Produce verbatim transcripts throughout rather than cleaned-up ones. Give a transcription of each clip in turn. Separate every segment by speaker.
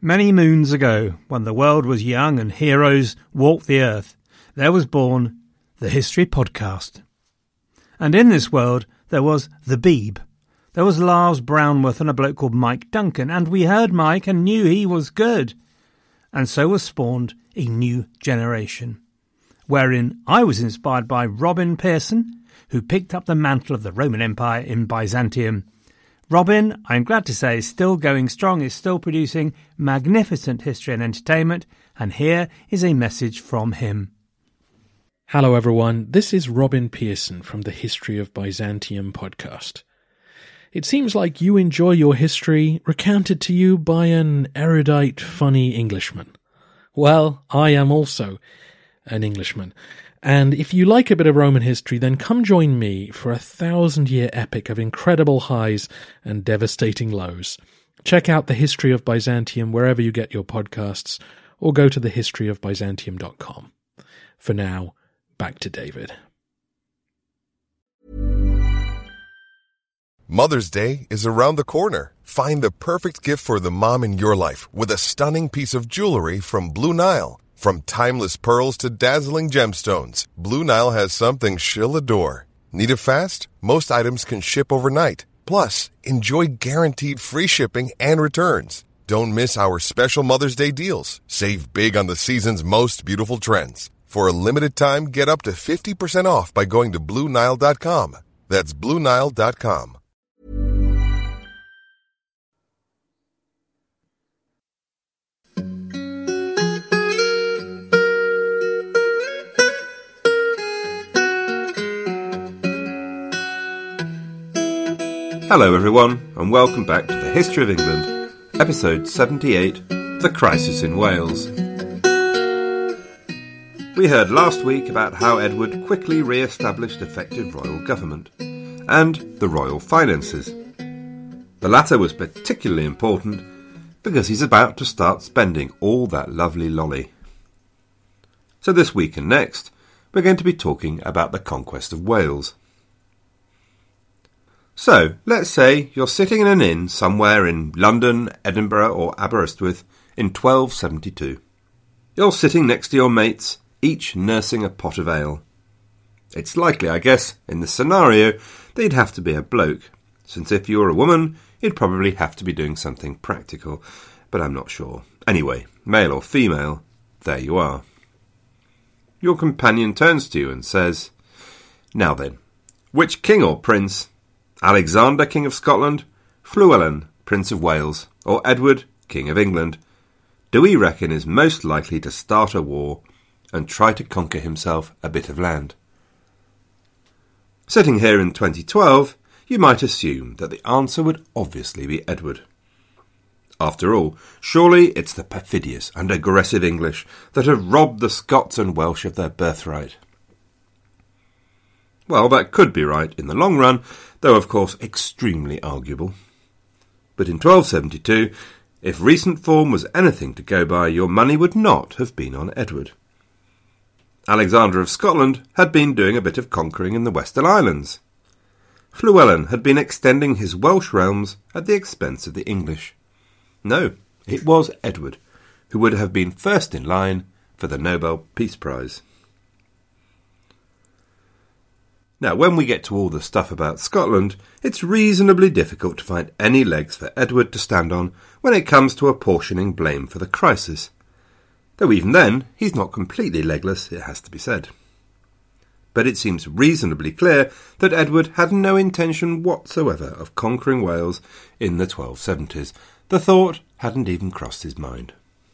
Speaker 1: Many moons ago, when the world was young and heroes walked the earth, there was born the History Podcast. And in this world, there was the Beeb. There was Lars Brownworth and a bloke called Mike Duncan, and we heard Mike and knew he was good. And so was spawned a new generation, wherein I was inspired by Robin Pearson, who picked up the mantle of the Roman Empire in Byzantium. Robin, I'm glad to say, is still going strong, is still producing magnificent history and entertainment, and here is a message from him.
Speaker 2: Hello everyone, this is Robin Pearson from the History of Byzantium podcast. It seems like you enjoy your history recounted to you by an erudite, funny Englishman. Well, I am also an Englishman. And if you like a bit of Roman history, then come join me for a thousand-year epic of incredible highs and devastating lows. Check out The History of Byzantium wherever you get your podcasts, or go to the history of byzantium dot com. For now, back to David.
Speaker 3: Mother's Day is around the corner. Find the perfect gift for the mom in your life with a stunning piece of jewelry from Blue Nile. From timeless pearls to dazzling gemstones, Blue Nile has something she'll adore. Need it fast? Most items can ship overnight. Plus, enjoy guaranteed free shipping and returns. Don't miss our special Mother's Day deals. Save big on the season's most beautiful trends. For a limited time, get up to fifty percent off by going to Blue Nile dot com. That's Blue Nile dot com.
Speaker 4: Hello everyone, and welcome back to the History of England, episode seventy-eight, The Crisis in Wales. We heard last week about how Edward quickly re-established effective royal government, and the royal finances. The latter was particularly important because he's about to start spending all that lovely lolly. So this week and next, we're going to be talking about the conquest of Wales. So, let's say you're sitting in an inn somewhere in London, Edinburgh or Aberystwyth in twelve seventy-two. You're sitting next to your mates, each nursing a pot of ale. It's likely, I guess, in this scenario, that you'd have to be a bloke, since if you were a woman, you'd probably have to be doing something practical, but I'm not sure. Anyway, male or female, there you are. Your companion turns to you and says, "Now then, which king or prince... Alexander, King of Scotland, Llewellyn, Prince of Wales, or Edward, King of England, do we reckon is most likely to start a war and try to conquer himself a bit of land?" Sitting here in twenty twelve, you might assume that the answer would obviously be Edward. After all, surely it's the perfidious and aggressive English that have robbed the Scots and Welsh of their birthright. Well, that could be right in the long run, though of course extremely arguable. But in twelve seventy-two, if recent form was anything to go by, your money would not have been on Edward. Alexander of Scotland had been doing a bit of conquering in the Western Islands. Llewellyn had been extending his Welsh realms at the expense of the English. No, it was Edward, who would have been first in line for the Nobel Peace Prize. Now, when we get to all the stuff about Scotland, it's reasonably difficult to find any legs for Edward to stand on when it comes to apportioning blame for the crisis. Though even then, he's not completely legless, it has to be said. But it seems reasonably clear that Edward had no intention whatsoever of conquering Wales in the twelve seventies. The thought hadn't even crossed his mind.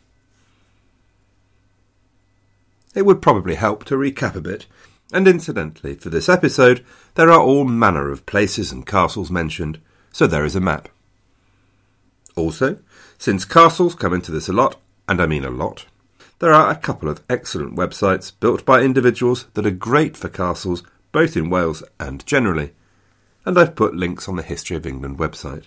Speaker 4: It would probably help to recap a bit. And incidentally, for this episode, there are all manner of places and castles mentioned, so there is a map. Also, since castles come into this a lot, and I mean a lot, there are a couple of excellent websites built by individuals that are great for castles, both in Wales and generally, and I've put links on the History of England website.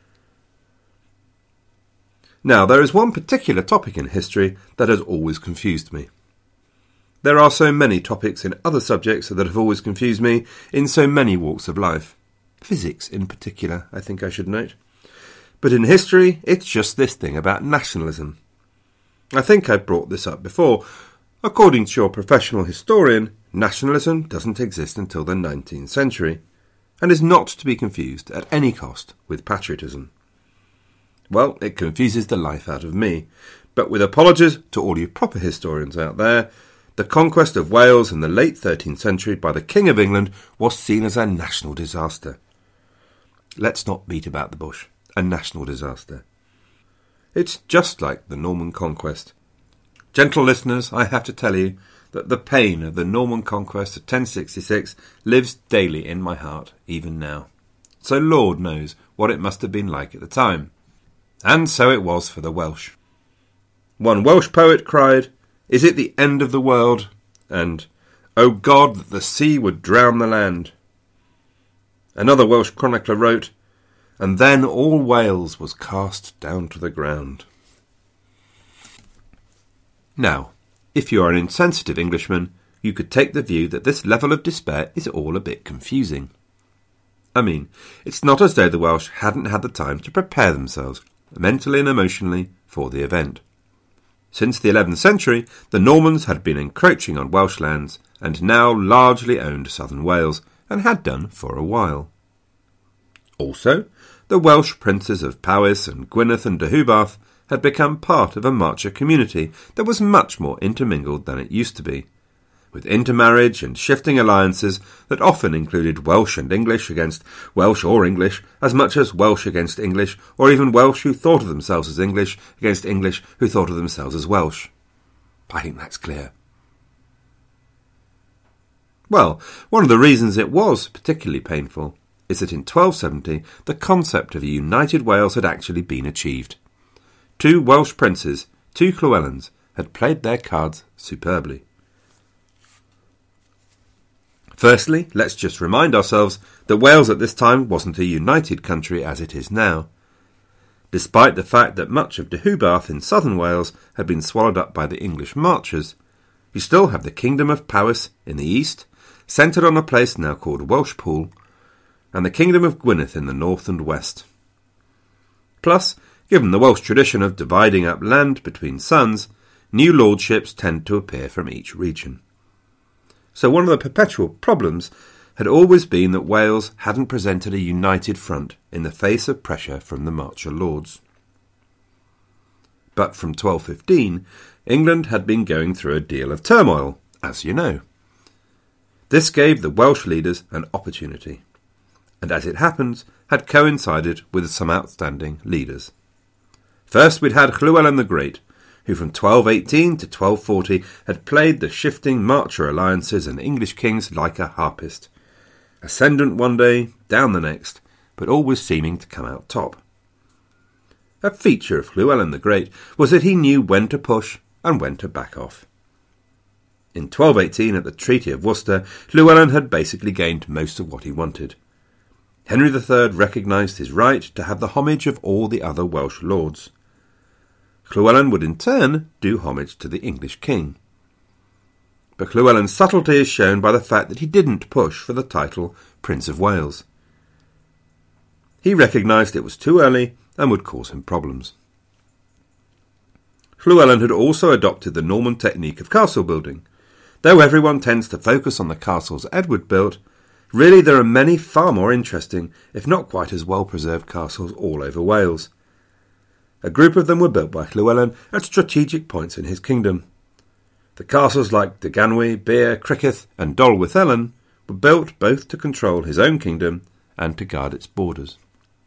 Speaker 4: Now, there is one particular topic in history that has always confused me. There are so many topics in other subjects that have always confused me in so many walks of life. Physics in particular, I think I should note. But in history, it's just this thing about nationalism. I think I brought this up before. According to your professional historian, nationalism doesn't exist until the nineteenth century, and is not to be confused at any cost with patriotism. Well, it confuses the life out of me, but with apologies to all you proper historians out there, the conquest of Wales in the late thirteenth century by the King of England was seen as a national disaster. Let's not beat about the bush. A national disaster. It's just like the Norman conquest. Gentle listeners, I have to tell you that the pain of the Norman conquest of ten sixty-six lives daily in my heart, even now. So Lord knows what it must have been like at the time. And so it was for the Welsh. One Welsh poet cried, "Is it the end of the world?" And, "O God, that the sea would drown the land." Another Welsh chronicler wrote, "And then all Wales was cast down to the ground." Now, if you are an insensitive Englishman, you could take the view that this level of despair is all a bit confusing. I mean, it's not as though the Welsh hadn't had the time to prepare themselves, mentally and emotionally, for the event. Since the eleventh century, the Normans had been encroaching on Welsh lands and now largely owned southern Wales, and had done for a while. Also, the Welsh princes of Powys and Gwynedd and Deheubarth had become part of a Marcher community that was much more intermingled than it used to be, with intermarriage and shifting alliances that often included Welsh and English against Welsh or English, as much as Welsh against English, or even Welsh who thought of themselves as English against English who thought of themselves as Welsh. I think that's clear. Well, one of the reasons it was particularly painful is that in twelve seventy the concept of a united Wales had actually been achieved. Two Welsh princes, two Llywelyns, had played their cards superbly. Firstly, let's just remind ourselves that Wales at this time wasn't a united country as it is now. Despite the fact that much of Deheubarth in southern Wales had been swallowed up by the English Marchers, you still have the Kingdom of Powys in the east, centred on a place now called Welshpool, and the Kingdom of Gwynedd in the north and west. Plus, given the Welsh tradition of dividing up land between sons, new lordships tend to appear from each region. So one of the perpetual problems had always been that Wales hadn't presented a united front in the face of pressure from the Marcher lords. But from twelve fifteen, England had been going through a deal of turmoil, as you know. This gave the Welsh leaders an opportunity, and as it happens, had coincided with some outstanding leaders. First we'd had Llywelyn the Great, who from twelve eighteen to twelve forty had played the shifting Marcher alliances and English kings like a harpist, ascendant one day, down the next, but always seeming to come out top. A feature of Llywelyn the Great was that he knew when to push and when to back off. In twelve eighteen, at the Treaty of Worcester, Llywelyn had basically gained most of what he wanted. Henry the Third recognised his right to have the homage of all the other Welsh lords. Llywelyn would in turn do homage to the English king. But Llywelyn's subtlety is shown by the fact that he didn't push for the title Prince of Wales. He recognised it was too early and would cause him problems. Llywelyn had also adopted the Norman technique of castle building. Though everyone tends to focus on the castles Edward built, really there are many far more interesting, if not quite as well-preserved castles all over Wales. A group of them were built by Llywelyn at strategic points in his kingdom. The castles like Deganwy, Beer, Crickeath and Dolwith Ellen were built both to control his own kingdom and to guard its borders.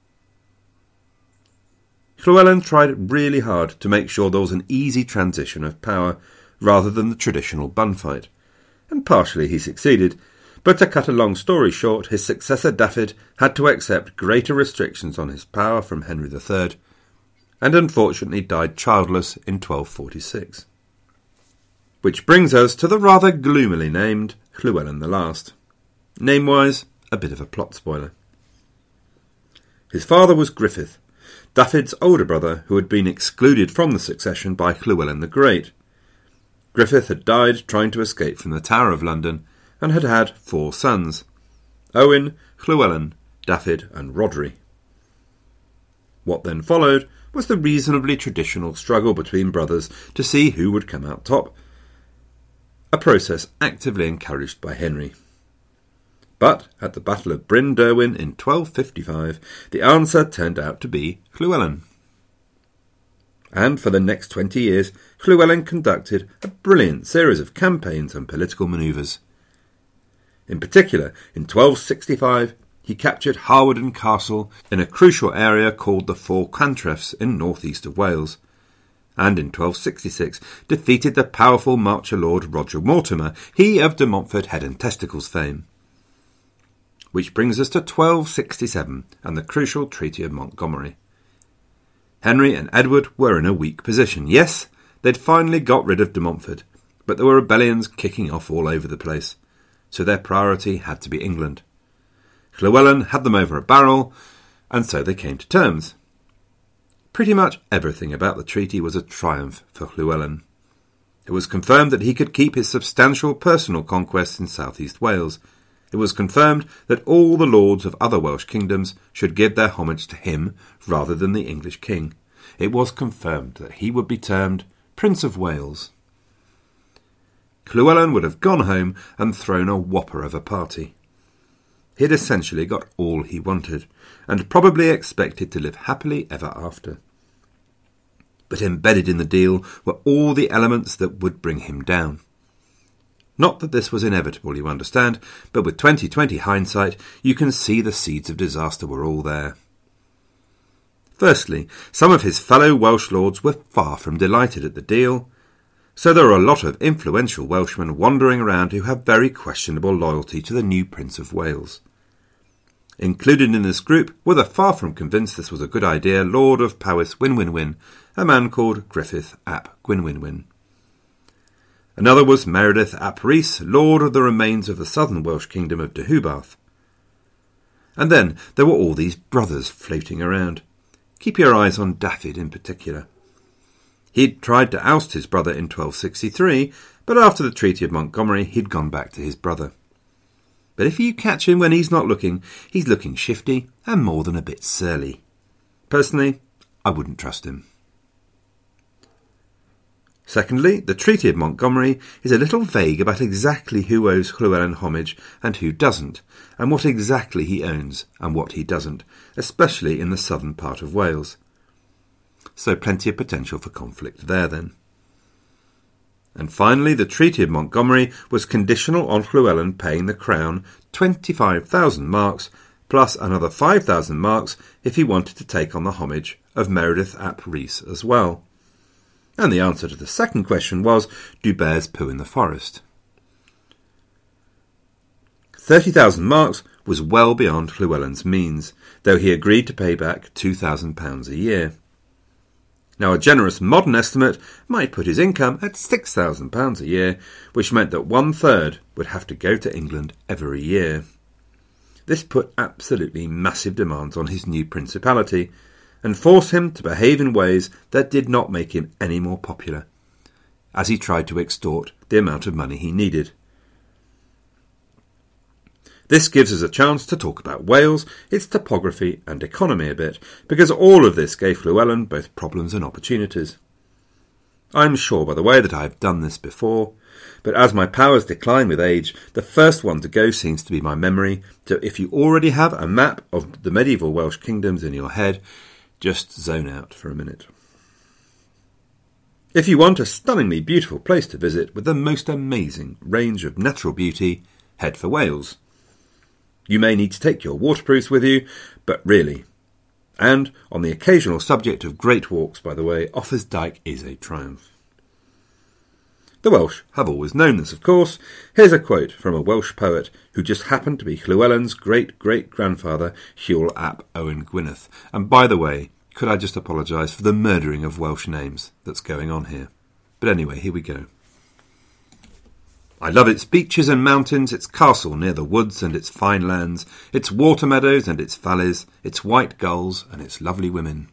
Speaker 4: Llywelyn tried really hard to make sure there was an easy transition of power rather than the traditional bunfight, and partially he succeeded, but to cut a long story short, his successor Dafydd had to accept greater restrictions on his power from Henry the Third, and unfortunately died childless in twelve forty-six. Which brings us to the rather gloomily named Llywelyn the Last. Name-wise, a bit of a plot spoiler. His father was Griffith, Dafydd's older brother who had been excluded from the succession by Llywelyn the Great. Griffith had died trying to escape from the Tower of London and had had four sons, Owen, Llywelyn, Dafydd and Rhodri. What then followed was the reasonably traditional struggle between brothers to see who would come out top, a process actively encouraged by Henry. But at the Battle of Bryn Derwin in twelve fifty-five, the answer turned out to be Llywelyn. And for the next twenty years, Llywelyn conducted a brilliant series of campaigns and political manoeuvres. In particular, in twelve sixty-five, he captured Harweden Castle in a crucial area called the Four Cantrefs in north-east of Wales, and in twelve sixty-six defeated the powerful Marcher Lord Roger Mortimer, he of de Montfort Head and Testicles fame. Which brings us to twelve sixty-seven and the crucial Treaty of Montgomery. Henry and Edward were in a weak position. Yes, they'd finally got rid of de Montfort, but there were rebellions kicking off all over the place, so their priority had to be England. Llywelyn had them over a barrel, and so they came to terms. Pretty much everything about the treaty was a triumph for Llywelyn. It was confirmed that he could keep his substantial personal conquests in south-east Wales. It was confirmed that all the lords of other Welsh kingdoms should give their homage to him rather than the English king. It was confirmed that he would be termed Prince of Wales. Llywelyn would have gone home and thrown a whopper of a party. He had essentially got all he wanted, and probably expected to live happily ever after. But embedded in the deal were all the elements that would bring him down. Not that this was inevitable, you understand, but with twenty twenty hindsight, you can see the seeds of disaster were all there. Firstly, some of his fellow Welsh lords were far from delighted at the deal, so there are a lot of influential Welshmen wandering around who have very questionable loyalty to the new Prince of Wales. Included in this group were the far from convinced this was a good idea Lord of Powys Wynwynwyn, a man called Griffith ap Gwynwynwyn. Another was Meredith ap Rhys, Lord of the remains of the southern Welsh kingdom of Deheubarth. And then there were all these brothers floating around. Keep your eyes on Dafydd in particular. He'd tried to oust his brother in twelve sixty-three, but after the Treaty of Montgomery he'd gone back to his brother. But if you catch him when he's not looking, he's looking shifty and more than a bit surly. Personally, I wouldn't trust him. Secondly, the Treaty of Montgomery is a little vague about exactly who owes Llywelyn homage and who doesn't, and what exactly he owns and what he doesn't, especially in the southern part of Wales. So plenty of potential for conflict there then. And finally, the Treaty of Montgomery was conditional on Llywelyn paying the Crown twenty-five thousand marks, plus another five thousand marks if he wanted to take on the homage of Meredith ap Rhys as well. And the answer to the second question was, do bears poo in the forest? thirty thousand marks was well beyond Llywelyn's means, though he agreed to pay back two thousand pounds a year. Now, a generous modern estimate might put his income at six thousand pounds a year, which meant that one-third would have to go to England every year. This put absolutely massive demands on his new principality, and forced him to behave in ways that did not make him any more popular, as he tried to extort the amount of money he needed. This gives us a chance to talk about Wales, its topography and economy a bit, because all of this gave Llywelyn both problems and opportunities. I'm sure, by the way, that I have done this before, but as my powers decline with age, the first one to go seems to be my memory, so if you already have a map of the medieval Welsh kingdoms in your head, just zone out for a minute. If you want a stunningly beautiful place to visit with the most amazing range of natural beauty, head for Wales. You may need to take your waterproofs with you, but really. And, on the occasional subject of great walks, by the way, Offa's Dyke is a triumph. The Welsh have always known this, of course. Here's a quote from a Welsh poet who just happened to be Llywelyn's great-great-grandfather, Hywel ap Owen Gwynedd. And by the way, could I just apologise for the murdering of Welsh names that's going on here? But anyway, here we go. I love its beaches and mountains, its castle near the woods and its fine lands, its water meadows and its valleys, its white gulls and its lovely women.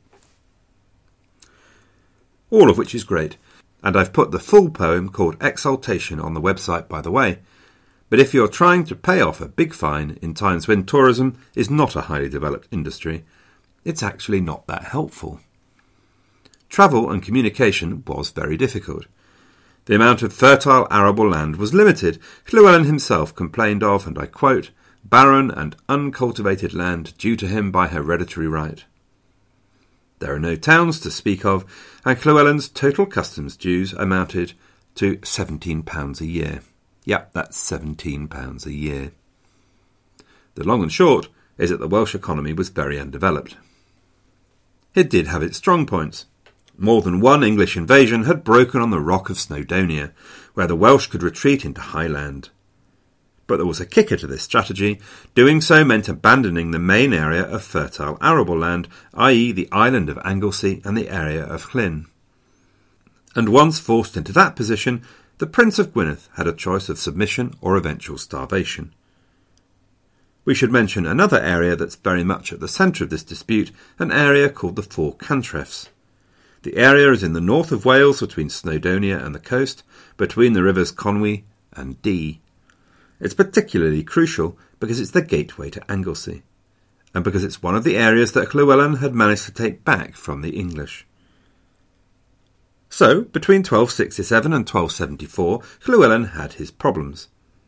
Speaker 4: All of which is great, and I've put the full poem called Exaltation on the website, by the way. But if you're trying to pay off a big fine in times when tourism is not a highly developed industry, it's actually not that helpful. Travel and communication was very difficult. The amount of fertile arable land was limited. Llywelyn himself complained of, and I quote, barren and uncultivated land due to him by hereditary right. There are no towns to speak of, and Llywelyn's total customs dues amounted to seventeen pounds a year. Yep, that's seventeen pounds a year. The long and short is that the Welsh economy was very undeveloped. It did have its strong points. More than one English invasion had broken on the rock of Snowdonia, where the Welsh could retreat into high land. But there was a kicker to this strategy. Doing so meant abandoning the main area of fertile arable land, that is the island of Anglesey and the area of Llyn. And once forced into that position, the Prince of Gwynedd had a choice of submission or eventual starvation. We should mention another area that's very much at the centre of this dispute, an area called the Four Cantrefs. The area is in the north of Wales between Snowdonia and the coast, between the rivers Conwy and Dee. It's particularly crucial because it's the gateway to Anglesey, and because it's one of the areas that Llywelyn had managed to take back from the English. So, between twelve sixty-seven and twelve seventy-four, Llywelyn had his problems.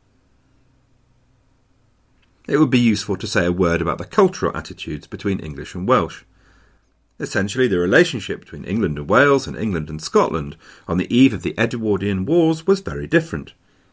Speaker 4: It would be useful to say a word about the cultural attitudes between English and Welsh. Essentially, the relationship between England and Wales and England and Scotland on the eve of the Edwardian Wars was very different.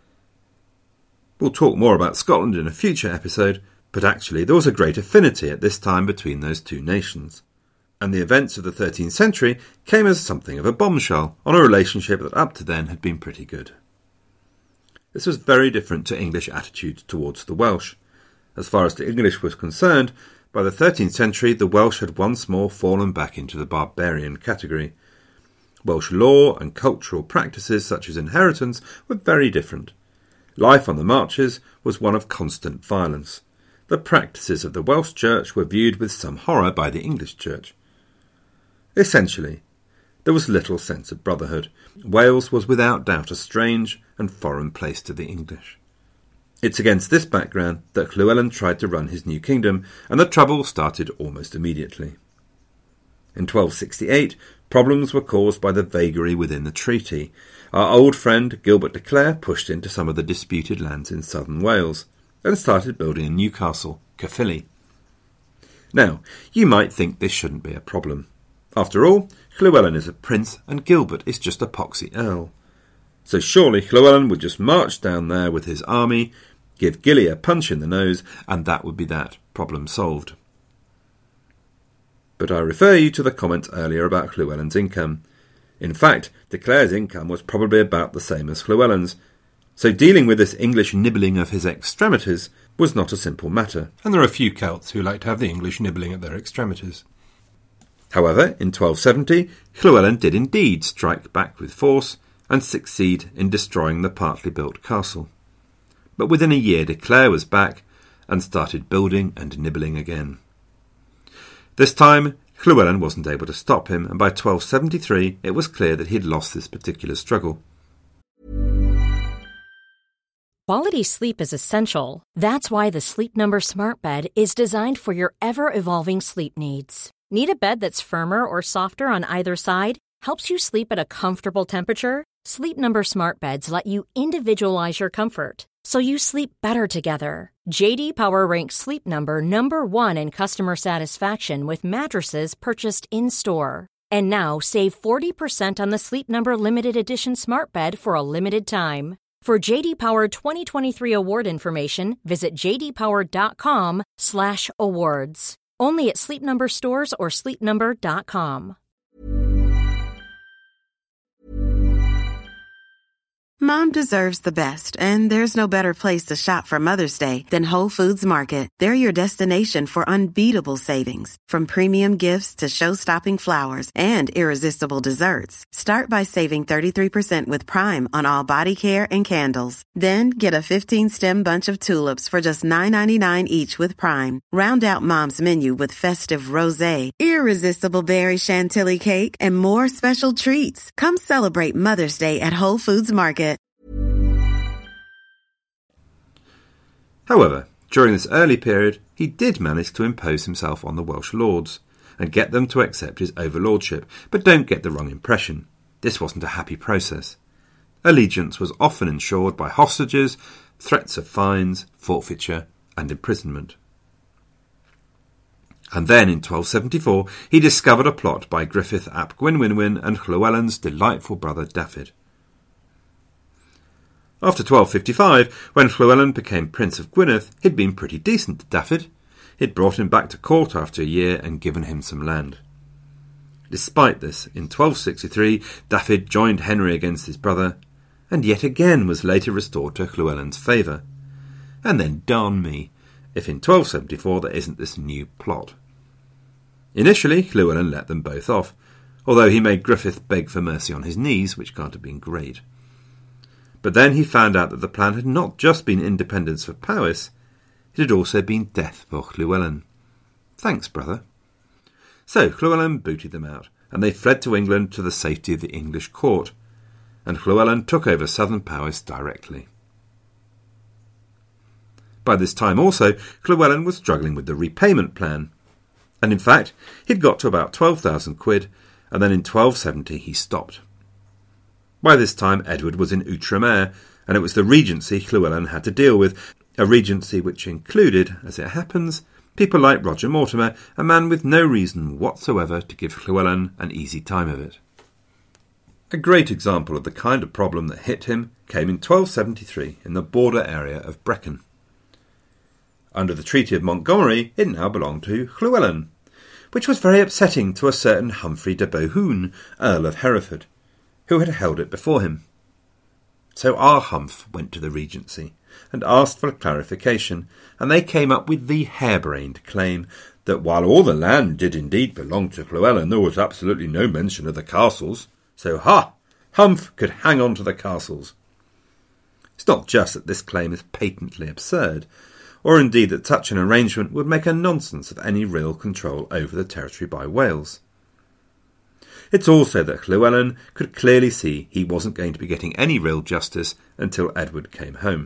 Speaker 4: We'll talk more about Scotland in a future episode, but actually there was a great affinity at this time between those two nations. And the events of the thirteenth century came as something of a bombshell on a relationship that up to then had been pretty good. This was very different to English attitudes towards the Welsh. As far as the English was concerned, by the thirteenth century the Welsh had once more fallen back into the barbarian category. Welsh law and cultural practices such as inheritance were very different. Life on the marches was one of constant violence. The practices of the Welsh Church were viewed with some horror by the English Church. Essentially, there was little sense of brotherhood. Wales was without doubt a strange and foreign place to the English. It's against this background that Llywelyn tried to run his new kingdom, and the trouble started almost immediately. In twelve sixty-eight, problems were caused by the vagary within the treaty. Our old friend Gilbert de Clare pushed into some of the disputed lands in southern Wales, and started building a new castle, Caerphilly. Now, you might think this shouldn't be a problem. After all, Llywelyn is a prince, and Gilbert is just a poxy earl. So surely Llywelyn would just march down there with his army, give Gilly a punch in the nose, and that would be that, problem solved. But I refer you to the comment earlier about Llywelyn's income. In fact, de Clare's income was probably about the same as Llywelyn's, so dealing with this English nibbling of his extremities was not a simple matter.
Speaker 1: And there are a few Celts who like to have the English nibbling at their extremities.
Speaker 4: However, in twelve seventy, Llywelyn did indeed strike back with force and succeed in destroying the partly built castle. But within a year de Clare was back and started building and nibbling again. This time, Llywelyn wasn't able to stop him, and by twelve seventy-three it was clear that he'd lost this particular struggle.
Speaker 5: Quality sleep is essential. That's why the Sleep Number Smart Bed is designed for your ever-evolving sleep needs. Need a bed that's firmer or softer on either side? Helps you sleep at a comfortable temperature? Sleep Number Smart Beds let you individualize your comfort, so you sleep better together. J D Power ranks Sleep Number number one in customer satisfaction with mattresses purchased in-store. And now save forty percent on the Sleep Number Limited Edition Smart Bed for a limited time. For J D Power twenty twenty-three award information, visit jdpower.com slash awards. Only at Sleep Number stores or sleep number dot com.
Speaker 6: Mom deserves the best, and there's no better place to shop for Mother's Day than Whole Foods Market. They're your destination for unbeatable savings, from premium gifts to show-stopping flowers and irresistible desserts. Start by saving thirty-three percent with Prime on all body care and candles. Then get a fifteen-stem bunch of tulips for just nine ninety-nine each with Prime. Round out Mom's menu with festive rosé, irresistible berry chantilly cake, and more special treats. Come celebrate Mother's Day at Whole Foods Market.
Speaker 4: However, during this early period, he did manage to impose himself on the Welsh lords. and get them to accept his overlordship, but don't get the wrong impression. This wasn't a happy process. Allegiance was often ensured by hostages, threats of fines, forfeiture, and imprisonment. And then, in twelve seventy-four, he discovered a plot by Griffith ap Gwynwynwyn and Llywelyn's delightful brother Dafydd. After twelve fifty-five, when Llywelyn became Prince of Gwynedd, he'd been pretty decent to Dafydd. He'd brought him back to court after a year and given him some land. Despite this, in twelve sixty-three, Dafydd joined Henry against his brother, and yet again was later restored to Llywelyn's favour. And then darn me, if in twelve seventy-four there isn't this new plot. Initially, Llywelyn let them both off, although he made Griffith beg for mercy on his knees, which can't have been great. But then he found out that the plan had not just been independence for Powys, it had also been death for Llywelyn. Thanks, brother. So Llywelyn booted them out, and they fled to England to the safety of the English court, and Llywelyn took over southern Powys directly. By this time also, Llywelyn was struggling with the repayment plan, and in fact, he'd got to about twelve thousand quid, and then in twelve seventy he stopped. By this time, Edward was in Outremer, and it was the regency Llywelyn had to deal with, a regency which included, as it happens, people like Roger Mortimer, a man with no reason whatsoever to give Llywelyn an easy time of it. A great example of the kind of problem that hit him came in twelve seventy-three in the border area of Brecon. Under the Treaty of Montgomery, it now belonged to Llywelyn, which was very upsetting to a certain Humphrey de Bohun, Earl of Hereford, who had held it before him. So our Humph went to the Regency and asked for clarification, and they came up with the harebrained claim that while all the land did indeed belong to Llywelyn, there was absolutely no mention of the castles. So, ha! Humph could hang on to the castles. It's not just that this claim is patently absurd, or indeed that such an arrangement would make a nonsense of any real control over the territory by Wales. It's also that Llywelyn could clearly see he wasn't going to be getting any real justice until Edward came home.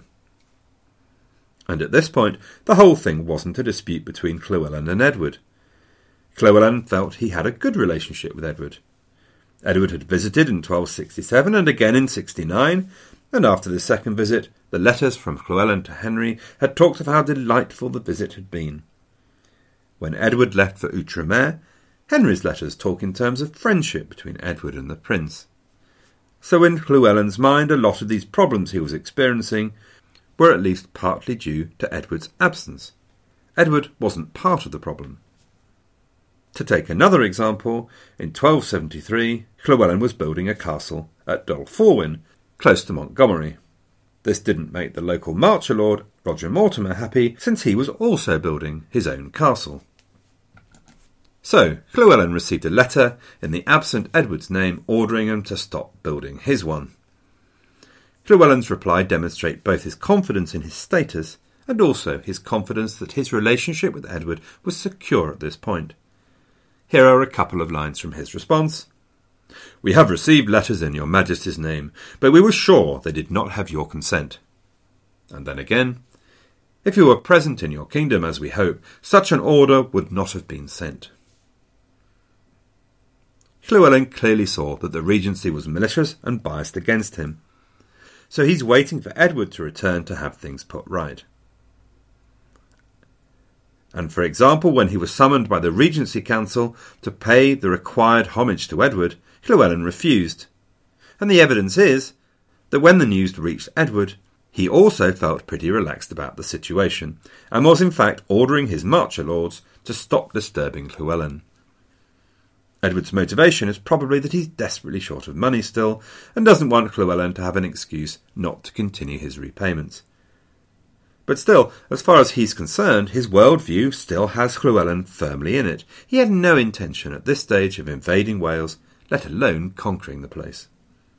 Speaker 4: And at this point, the whole thing wasn't a dispute between Llywelyn and Edward. Llywelyn felt he had a good relationship with Edward. Edward had visited in twelve sixty-seven and again in sixty-nine, and after the second visit, the letters from Llywelyn to Henry had talked of how delightful the visit had been. When Edward left for Outremer, Henry's letters talk in terms of friendship between Edward and the prince. So in Llywelyn's mind, a lot of these problems he was experiencing were at least partly due to Edward's absence. Edward wasn't part of the problem. To take another example, in twelve seventy-three, Llywelyn was building a castle at Dolforwyn, close to Montgomery. This didn't make the local marcher lord, Roger Mortimer, happy, since he was also building his own castle. So, Llywelyn received a letter in the absent Edward's name ordering him to stop building his one. Llywelyn's reply demonstrates both his confidence in his status and also his confidence that his relationship with Edward was secure at this point. Here are a couple of lines from his response. "We have received letters in your Majesty's name, but we were sure they did not have your consent." And then again, "If you were present in your kingdom, as we hope, such an order would not have been sent." Llywelyn clearly saw that the regency was malicious and biased against him, so he's waiting for Edward to return to have things put right. And for example, when he was summoned by the Regency Council to pay the required homage to Edward, Llywelyn refused. And the evidence is that when the news reached Edward, he also felt pretty relaxed about the situation, and was in fact ordering his marcher lords to stop disturbing Llywelyn. Edward's motivation is probably that he's desperately short of money still, and doesn't want Llywelyn to have an excuse not to continue his repayments. But still, as far as he's concerned, his worldview still has Llywelyn firmly in it. He had no intention at this stage of invading Wales, let alone conquering the place.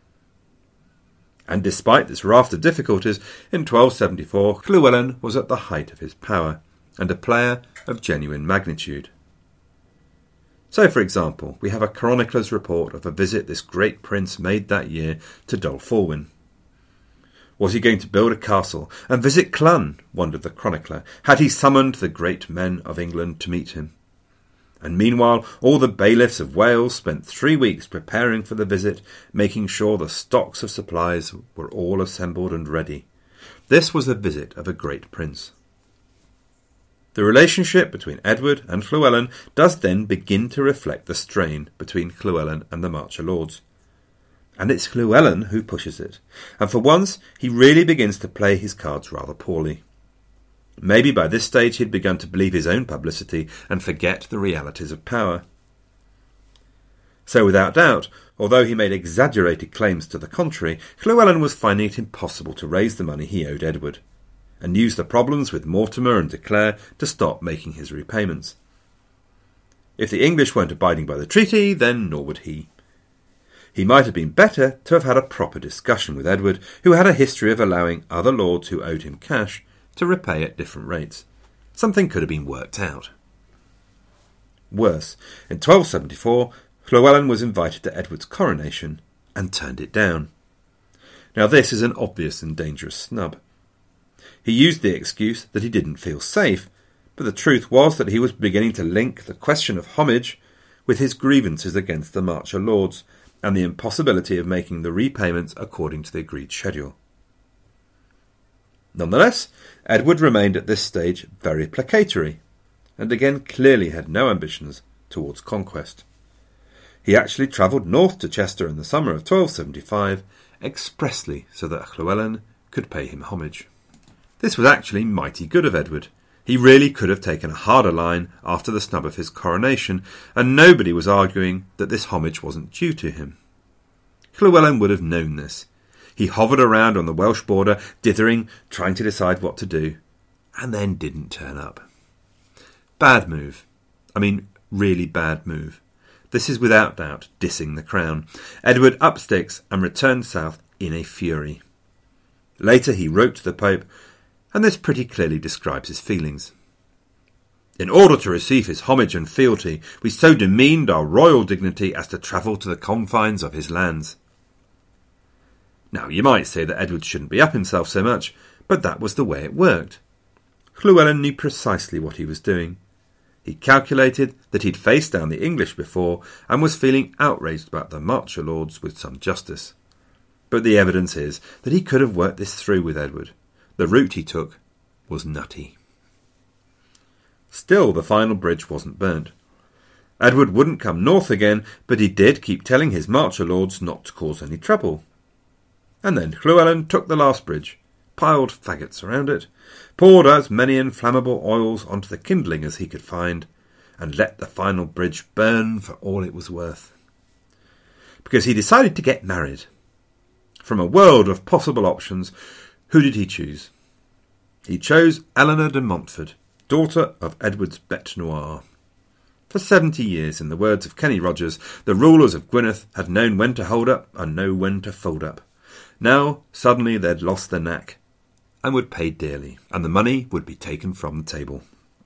Speaker 4: And despite this raft of difficulties, in twelve seventy-four Llywelyn was at the height of his power, and a player of genuine magnitude. So, for example, we have a chronicler's report of a visit this great prince made that year to Dolforwyn. Was he going to build a castle and visit Clun, wondered the chronicler, had he summoned the great men of England to meet him? And meanwhile all the bailiffs of Wales spent three weeks preparing for the visit, making sure the stocks of supplies were all assembled and ready. This was the visit of a great prince. The relationship between Edward and Llywelyn does then begin to reflect the strain between Llywelyn and the Marcher Lords. And it's Llywelyn who pushes it, and for once he really begins to play his cards rather poorly. Maybe by this stage he had begun to believe his own publicity and forget the realities of power. So without doubt, although he made exaggerated claims to the contrary, Llywelyn was finding it impossible to raise the money he owed Edward, and used the problems with Mortimer and de Clare to stop making his repayments. If the English weren't abiding by the treaty, then nor would he. He might have been better to have had a proper discussion with Edward, who had a history of allowing other lords who owed him cash to repay at different rates. Something could have been worked out. Worse, in twelve seventy-four, Llywelyn was invited to Edward's coronation and turned it down. Now this is an obvious and dangerous snub. He used the excuse that he didn't feel safe, but the truth was that he was beginning to link the question of homage with his grievances against the Marcher Lords and the impossibility of making the repayments according to the agreed schedule. Nonetheless, Edward remained at this stage very placatory, and again clearly had no ambitions towards conquest. He actually travelled north to Chester in the summer of twelve seventy-five, expressly so that Llywelyn could pay him homage. This was actually mighty good of Edward. He really could have taken a harder line after the snub of his coronation, and nobody was arguing that this homage wasn't due to him. Llywelyn would have known this. He hovered around on the Welsh border, dithering, trying to decide what to do, and then didn't turn up. Bad move. I mean, really bad move. This is without doubt dissing the crown. Edward up sticks and returned south in a fury. Later he wrote to the Pope, and this pretty clearly describes his feelings. In order to receive his homage and fealty, we so demeaned our royal dignity as to travel to the confines of his lands. Now, you might say that Edward shouldn't be up himself so much, but that was the way it worked. Llywelyn knew precisely what he was doing. He calculated that he'd faced down the English before and was feeling outraged about the Marcher Lords with some justice. But the evidence is that he could have worked this through with Edward. The route he took was nutty. Still, the final bridge wasn't burnt. Edward wouldn't come north again, but he did keep telling his Marcher Lords not to cause any trouble. And then Llywelyn took the last bridge, piled faggots around it, poured as many inflammable oils onto the kindling as he could find, and let the final bridge burn for all it was worth. Because he decided to get married. From a world of possible options, who did he choose? He chose Eleanor de Montfort, daughter of Edward's bête noire. For seventy years, in the words of Kenny Rogers, the rulers of Gwynedd had known when to hold up and know when to fold up. Now, suddenly, they'd lost their knack, and would pay dearly, and the money would be taken from the table.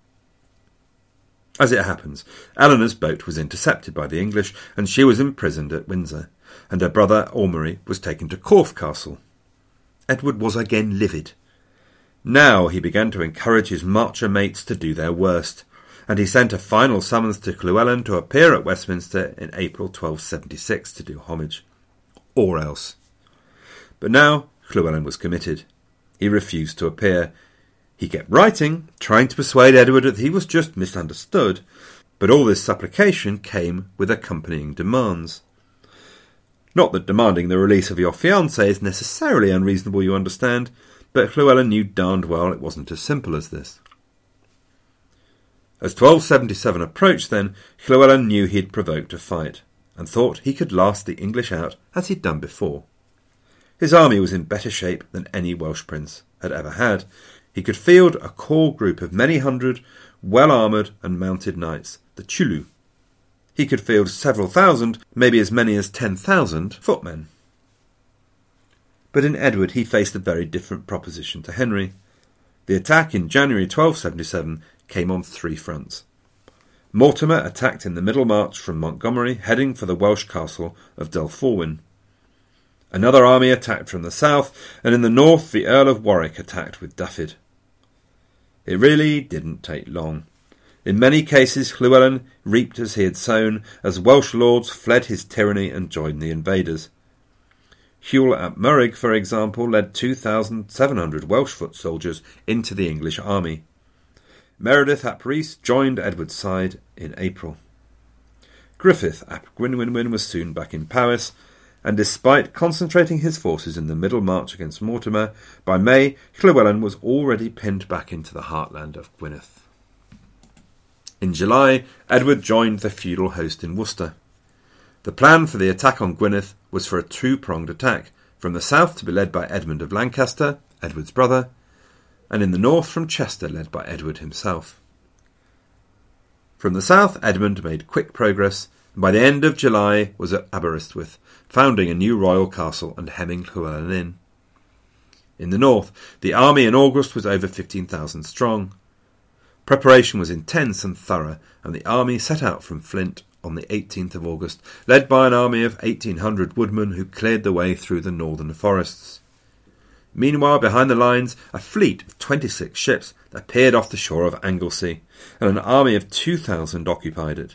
Speaker 4: As it happens, Eleanor's boat was intercepted by the English, and she was imprisoned at Windsor, and her brother Ormary was taken to Corfe Castle. Edward was again livid. Now he began to encourage his Marcher mates to do their worst, and he sent a final summons to Llywelyn to appear at Westminster in April twelve seventy-six to do homage. Or else. But now Llywelyn was committed. He refused to appear. He kept writing, trying to persuade Edward that he was just misunderstood, but all this supplication came with accompanying demands. Not that demanding the release of your fiancée is necessarily unreasonable, you understand, but Llywelyn knew darned well it wasn't as simple as this. As twelve seventy-seven approached then, Llywelyn knew he had provoked a fight, and thought he could last the English out as he'd done before. His army was in better shape than any Welsh prince had ever had. He could field a core group of many hundred, well-armoured and mounted knights, the Chulu. He could field several thousand, maybe as many as ten thousand, footmen. But in Edward he faced a very different proposition to Henry. The attack in January twelve seventy-seven came on three fronts. Mortimer attacked in the Middle March from Montgomery, heading for the Welsh castle of Delforwyn. Another army attacked from the south, and in the north the Earl of Warwick attacked with Dyfed. It really didn't take long. In many cases Llywelyn reaped as he had sown, as Welsh lords fled his tyranny and joined the invaders. Hywel ap Murrig, for example, led two thousand seven hundred Welsh foot soldiers into the English army. Meredith ap Rhys joined Edward's side in April. Griffith ap Gwynwynwyn was soon back in Powys, and despite concentrating his forces in the middle march against Mortimer, by May Llywelyn was already pinned back into the heartland of Gwynedd. In July, Edward joined the feudal host in Worcester. The plan for the attack on Gwynedd was for a two-pronged attack, from the south to be led by Edmund of Lancaster, Edward's brother, and in the north from Chester, led by Edward himself. From the south, Edmund made quick progress, and by the end of July was at Aberystwyth, founding a new royal castle and hemming Llywelyn in. In the north, the army in August was over fifteen thousand strong. Preparation was intense and thorough, and the army set out from Flint on the eighteenth of August, led by an army of eighteen hundred woodmen who cleared the way through the northern forests. Meanwhile, behind the lines, a fleet of twenty-six ships appeared off the shore of Anglesey, and an army of two thousand occupied it.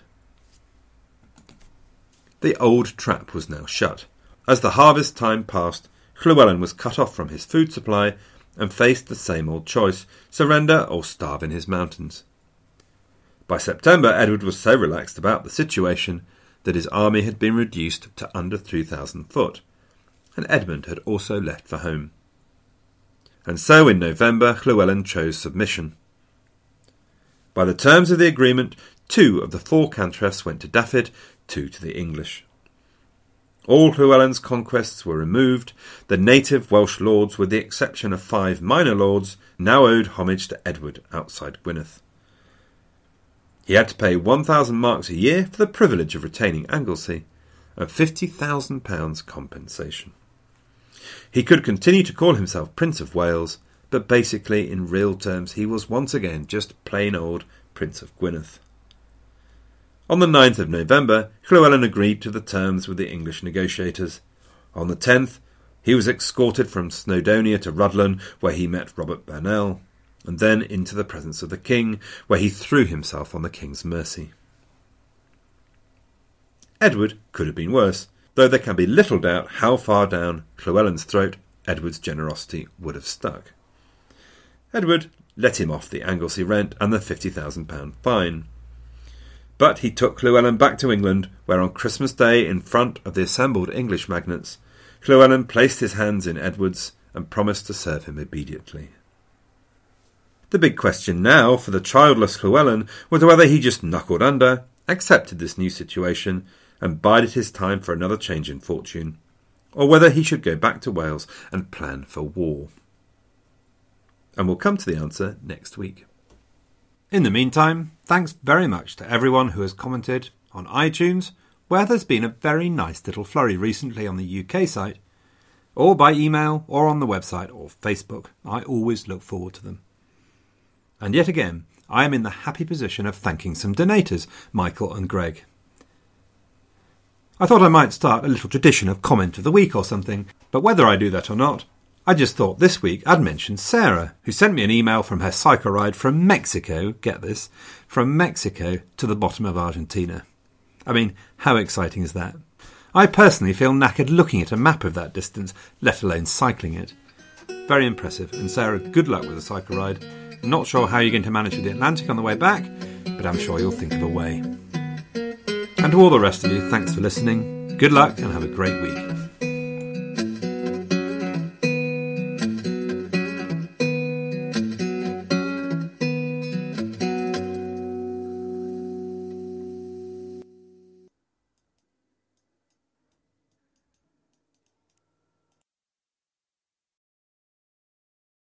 Speaker 4: The old trap was now shut. As the harvest time passed, Llywelyn was cut off from his food supply and faced the same old choice, surrender or starve in his mountains. By September, Edward was so relaxed about the situation that his army had been reduced to under three thousand foot, and Edmund had also left for home. And so in November, Llywelyn chose submission. By the terms of the agreement, two of the four cantrefs went to Dafydd, two to the English. All Llywelyn's conquests were removed. The native Welsh lords, with the exception of five minor lords, now owed homage to Edward outside Gwynedd. He had to pay one thousand marks a year for the privilege of retaining Anglesey, and fifty thousand pounds compensation. He could continue to call himself Prince of Wales, but basically, in real terms, he was once again just plain old Prince of Gwynedd. On the ninth of November, Llywelyn agreed to the terms with the English negotiators. On the tenth, he was escorted from Snowdonia to Rhuddlan, where he met Robert Burnell, and then into the presence of the king, where he threw himself on the king's mercy. Edward could have been worse, though there can be little doubt how far down Llywelyn's throat Edward's generosity would have stuck. Edward let him off the Anglesey rent and the fifty thousand pounds fine. But he took Llywelyn back to England, where on Christmas Day, in front of the assembled English magnates, Llywelyn placed his hands in Edward's and promised to serve him obediently. The big question now for the childless Llywelyn was whether he just knuckled under, accepted this new situation, and bided his time for another change in fortune, or whether he should go back to Wales and plan for war. And we'll come to the answer next week. In the meantime, thanks very much to everyone who has commented on iTunes, where there's been a very nice little flurry recently on the U K site, or by email, or on the website, or Facebook. I always look forward to them. And yet again, I am in the happy position of thanking some donators, Michael and Greg. I thought I might start a little tradition of comment of the week or something, but whether I do that or not, I just thought this week I'd mention Sarah, who sent me an email from her cycle ride from Mexico, get this, from Mexico to the bottom of Argentina. I mean, how exciting is that? I personally feel knackered looking at a map of that distance, let alone cycling it. Very impressive, and Sarah, good luck with the cycle ride. Not sure how you're going to manage with the Atlantic on the way back, but I'm sure you'll think of a way. And to all the rest of you, thanks for listening, good luck and have a great week.